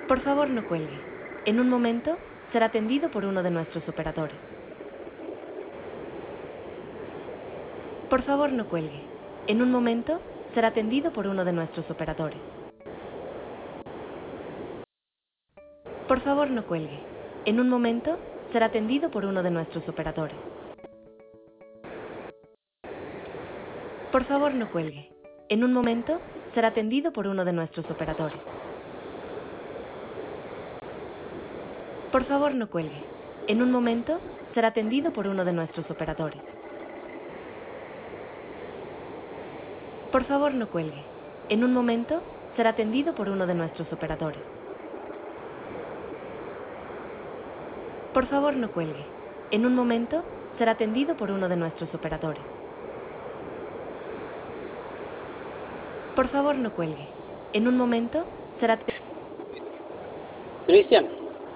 Por favor, no cuelgue. En un momento será atendido por uno de nuestros operadores. Por favor, no cuelgue. En un momento será atendido por uno de nuestros operadores. Por favor, no cuelgue. En un momento será atendido por uno de nuestros operadores. Por favor, no cuelgue. En un momento será atendido por uno de nuestros operadores. Por favor, no cuelgue. En un momento será atendido por uno de nuestros operadores. Por favor, no cuelgue. En un momento será atendido por uno de nuestros operadores. Por favor, no cuelgue. En un momento será atendido por uno de nuestros operadores. Por favor, no cuelgue. En un momento será... Cristian.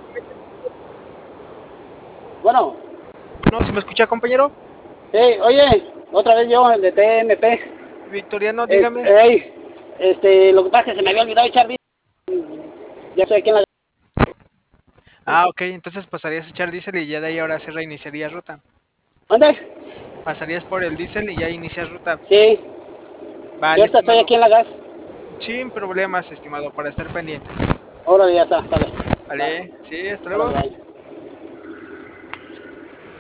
Bueno. No, ¿se me escucha, compañero? Oye, otra vez yo, el de TMP. Victoriano, dígame. Lo que pasa es que se me había olvidado echar diésel. Ya estoy aquí en la... Ah, ok, entonces pasarías a echar diésel y ya de ahí ahora se reiniciaría ruta. ¿Dónde? Pasarías por el diésel y ya inicias ruta. Sí. Vale, Yo ahorita estoy estimado. aquí en la gas. Sin problemas, estimado, para estar pendientes. Órale, ya está, sale. Vale, sí, hasta luego. Órale, bye.